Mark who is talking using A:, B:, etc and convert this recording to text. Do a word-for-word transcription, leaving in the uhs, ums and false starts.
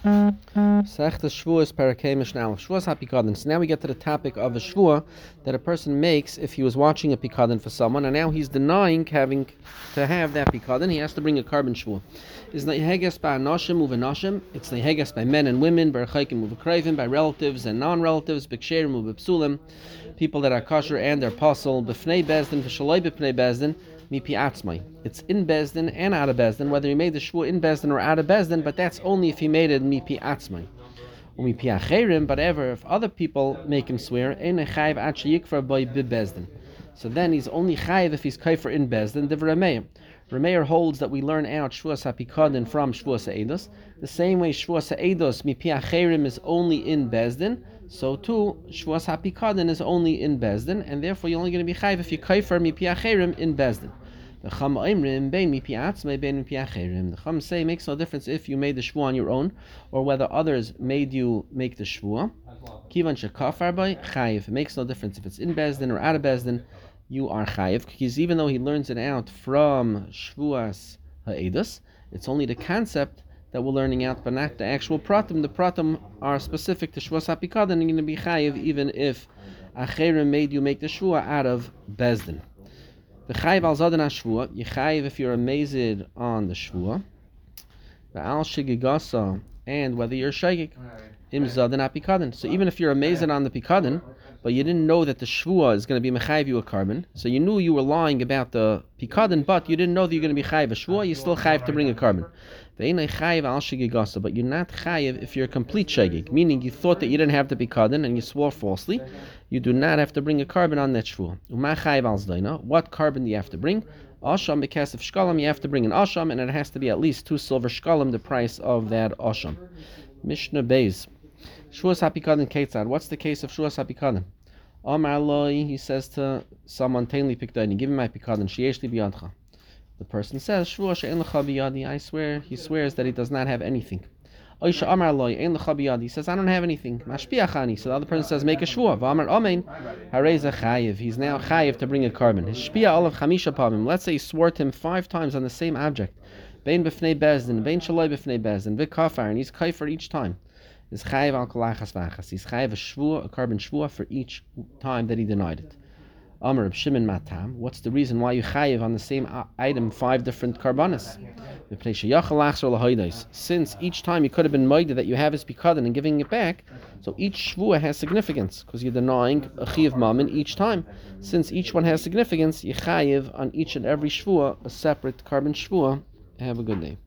A: Sechta Shvuas Parakei Mishnah Aleph. Shvuas HaPikadon. So now we get to the topic of a shvua that a person makes if he was watching a pikadon for someone, and now he's denying having to have that pikadon. He has to bring a carbon shvua. It's neheges by anoshim uvenashim. It's neheges by men and women, berachaykim uvekravim, by relatives and non-relatives, beksherim uvepsulim, people that are kosher and they're pasul, b'fnei bezdin, v'shaloi b'fnei bezdin. It's in Bezdin and out of Bezdin, whether he made the shvua in Bezdin or out of Bezdin, but that's only if he made it mipi atzmai. Umipi acherim, but ever if other people make him swear, ein chayiv ad sheyikfar by bezdin. So then he's only chayiv if he's kaifer in Bezdin. Div Rameir. Rameir holds that we learn out shvuas hapikadon from shvuas ha'edos. The same way shvuas ha'edos mipi acherim is only in Bezdin, so too shvuas hapikadon is only in Bezdin, and therefore you're only going to be chayiv if you kaifer mipi acherim in Bezdin. The Chum Oimrim bein mipi atzmai bein mipi acherim. The Chum say it makes no difference if you made the shvua on your own or whether others made you make the shvua. Kivan shekafar by chayiv. It makes no difference if it's in Bezdin or out of Bezdin. You are chayiv, because even though he learns it out from shvuas ha'edus, it's only the concept that we're learning out, but not the actual pratim. The pratim are specific to shvuas hapikadon, and you're going to be chayiv even if acherim made you make the shvua out of Bezdin. The chayiv al zadan shvua, you chayiv if you're amazed on the shvua. The al shigigasa, and whether you're shagig, im zadan apikadon. So even if you're amazed on the pikadon, but you didn't know that the shvua is going to be mechayiv you a carbon, so you knew you were lying about the pikadon, but you didn't know that you're going to be chayiv a shvua, you still chayiv to bring a carbon. But you're not chayiv if you're a complete shagig, meaning you thought that you didn't have the pikadon and you swore falsely. You do not have to bring a carbon on that shvua. What carbon do you have to bring? Asham bekasef shkalim, you have to bring an asham, and it has to be at least two silver shkalim, the price of that asham. Mishnah Beis. Shvuas hapikadon ketzad. What's the case of shvuas hapikadon? Amar loi, he says to someone, Tainli pikdoni, give me my pikadon, sheyesh li biyadcha. The person says, Shvua she'en lecha biyadi, I swear, he swears that he does not have anything. Oisha amar loi, ein lecha biyadi, he says, I don't have anything. Mashpiachani, so the other person says, make a shvua. V'amar amen, hareza chayiv, he's now chayiv to bring a carbon. His shpia olav chamisha pamim, let's say he swore to him five times on the same object. Bein b'fnei bezdin, bein shaloi b'fnei bezdin, v'kafar, and he's kaifer each time. Is chayiv al kolachas v'achas. He's chayiv a shvua, a carbon shvua for each time that he denied it. Amar Reb Shimon matam. What's the reason why you chayiv on the same item five different karbanas? Since each time you could have been moided that you have his pikadon and giving it back, so each shvua has significance because you're denying a chiyav mammon each time. Since each one has significance, you chayiv on each and every shvua a separate carbon shvua. Have a good day.